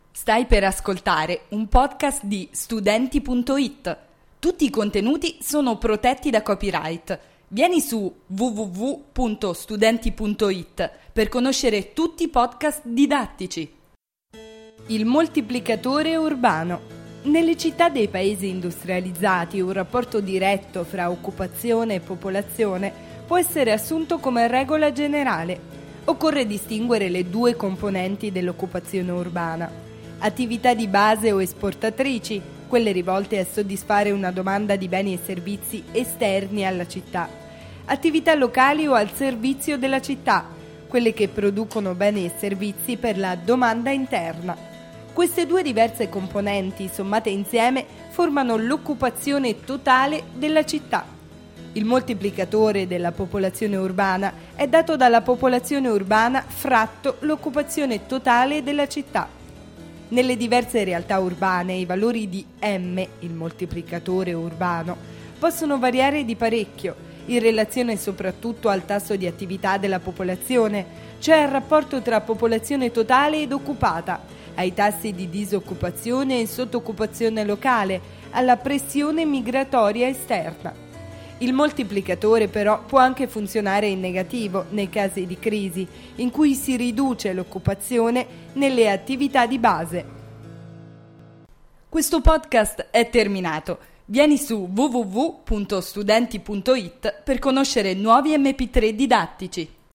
Stai per ascoltare un podcast di Studenti.it. Tutti i contenuti sono protetti da copyright. Vieni su www.studenti.it per conoscere tutti i podcast didattici. Il moltiplicatore urbano. Nelle città dei paesi industrializzati un rapporto diretto fra occupazione e popolazione può essere assunto come regola generale. Occorre distinguere le due componenti dell'occupazione urbana: attività di base o esportatrici, quelle rivolte a soddisfare una domanda di beni e servizi esterni alla città; attività locali o al servizio della città, quelle che producono beni e servizi per la domanda interna. Queste due diverse componenti, sommate insieme, formano l'occupazione totale della città. Il moltiplicatore della popolazione urbana è dato dalla popolazione urbana fratto l'occupazione totale della città. Nelle diverse realtà urbane i valori di M, il moltiplicatore urbano, possono variare di parecchio, in relazione soprattutto al tasso di attività della popolazione, cioè al rapporto tra popolazione totale ed occupata, ai tassi di disoccupazione e sottoccupazione locale, alla pressione migratoria esterna. Il moltiplicatore però può anche funzionare in negativo nei casi di crisi, in cui si riduce l'occupazione nelle attività di base. Questo podcast è terminato. Vieni su www.studenti.it per conoscere nuovi MP3 didattici.